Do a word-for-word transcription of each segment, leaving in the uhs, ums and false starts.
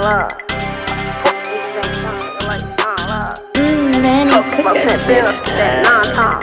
love. Mmm, man, you cook that bitch. That non-talk.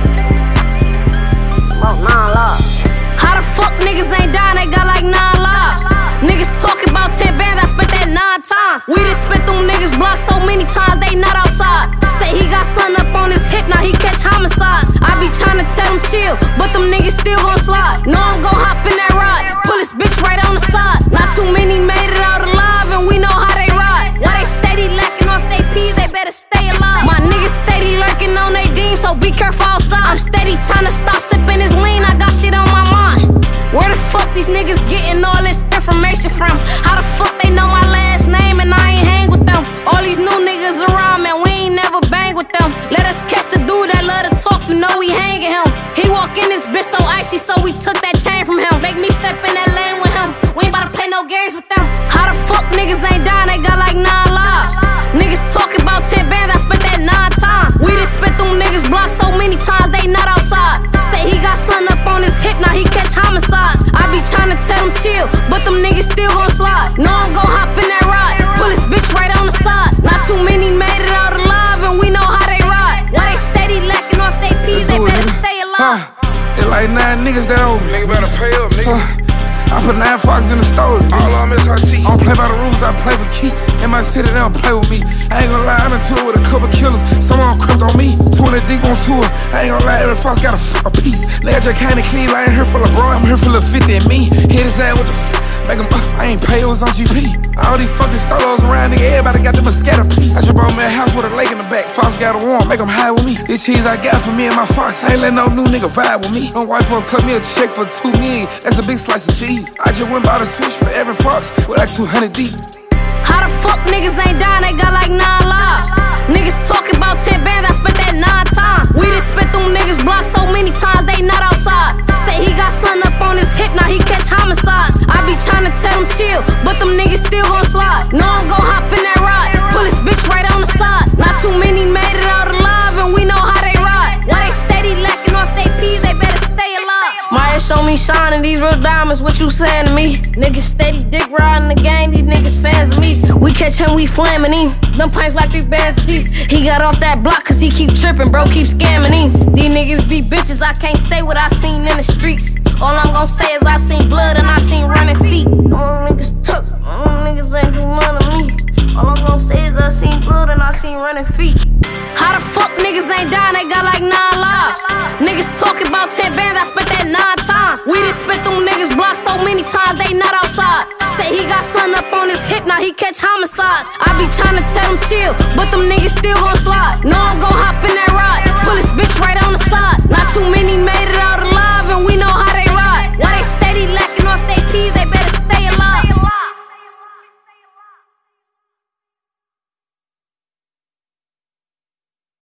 About non-love. How the fuck niggas ain't dying, they got like nine lives. Niggas talking about ten bands, I spent that nine times. We done spent them niggas block so many times, they not outside. Say he got sun up on his hip, now he catch homicides. I be tryna tell him chill, but them niggas still gon' slide. No, I'm gon' hop in that ride, pull this bitch right on the side. Not too many made it out alive, and we know how they ride. Why they steady lacking off they peas, they better stay alive. My niggas steady lurking on they deem, so be careful outside. I'm steady tryna stop sipping this lean, I got shit on my mind. Where the fuck these niggas getting all this information from? How the fuck they know my last name and I ain't hang with them? All these new niggas around, man, we ain't never bang with them. Let us catch the dude that love to talk, you know we hanging him. He walk in this bitch so icy, so we took that chain from him. Make me step in that lane with him, we ain't about to play no games with them. How the fuck niggas ain't dying, they got like nine lives. Niggas talking about ten bands, I spent that nine times. We done spent them niggas block so many times, they not outside. Say he got sun up on his hip, now he catch homicides. I be tryna tell him chill, but them niggas still gon' slide. No, I'm gon' hop in that ride, pull this bitch right on the side. Not too many made it out alive, and we know how they ride. Why they steady lacking off they peas, they better stay alive. Huh. It's like nine niggas that owe me. Nigga better pay up, nigga. Huh. I put nine fox in the store. All of them is her teeth. I don't play by the rules, I play for keeps. In my city, they don't play with me. I ain't gonna lie, I'm in tour with a couple killers. Some of them crept on me. twenty deep on tour. I ain't gonna lie, every fox got a, f a piece. Nigga just kinda clean, I ain't here for LeBron. I'm here for Lil fifty and me. Hit his ass with the f make him, uh, I ain't pay, it was on G P. All these fucking stolos around, nigga, everybody got them a scatter piece. I just bought me a house with a lake in the back. Fox got a warm, make them high with me. This cheese I got for me and my fox. I ain't let no new nigga vibe with me. My wife won't cut me a check for two million. That's a big slice of cheese. I just went by the switch for every fox with like two hundred deep. How the fuck niggas ain't dying, they got like nine lives. Niggas talking about ten bands, I spent that nine times. We done spent them niggas block so many times, they not outside. Say he got sun up on his hip, now he catch homicides. I be tryna tell him chill, but them niggas still gon' slide. No, I'm gon' hop in that ride, pull this bitch right on the side. Not too many made it out alive, and we know how they ride. Why they steady lacking off they peas, they better stay alive. Maya show me shining these real diamonds, what you saying to me? Niggas steady dick riding the game, these niggas fans of me. We catch him, we flamin' him. Them pints like three bands a piece. He got off that block cause he keep trippin', bro, keep scamming him. These niggas be bitches, I can't say what I seen in the streets. All I'm gon' say is I seen blood and I seen running feet. All them niggas tough, all them niggas ain't do none of me. All I'm gon' say is I seen blood and I seen running feet. How the fuck niggas ain't dying, they got like nine lives. Niggas talking about ten bands, I spent that nine times. We done spent them niggas block so many times, they not outside. Say he got sun up on his hip, now he catch homicides. I be tryna tell him chill, but them niggas still gon' slide. No, I'm gon' hop in that ride, pull this bitch right on the side.